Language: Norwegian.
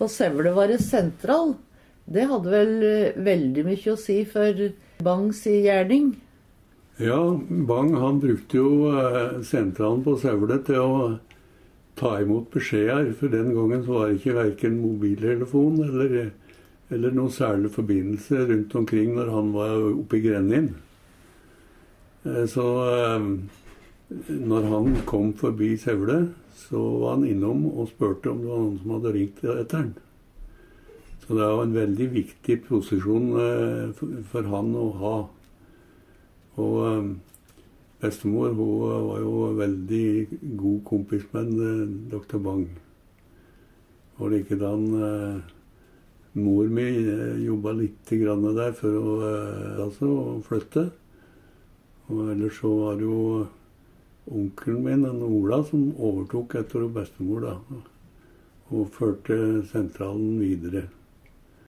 på Sævle var det sentral. Det hadde vel veldig mye å si for Bangs gjerning? Ja, Bang han brukte jo sentralen på Sævle til å ta imot beskjeder, for den gangen så var det ikke hverken mobiltelefon eller noen særlig forbindelse rundt omkring når han var oppe i Grennin. Så når han kom forbi Sævle, så var han innom og spurte om det var noen som hadde ringt etter han. Så det var en veldig viktig posisjon for han å ha. Og bestemor, hun var jo veldig god kompis med Dr. Bang. Og likedan mor mi jobbet litt grann der for å flytte. Og ellers så var det jo onkelen min, Ola, som overtok etter bestemor da, og førte sentralen videre.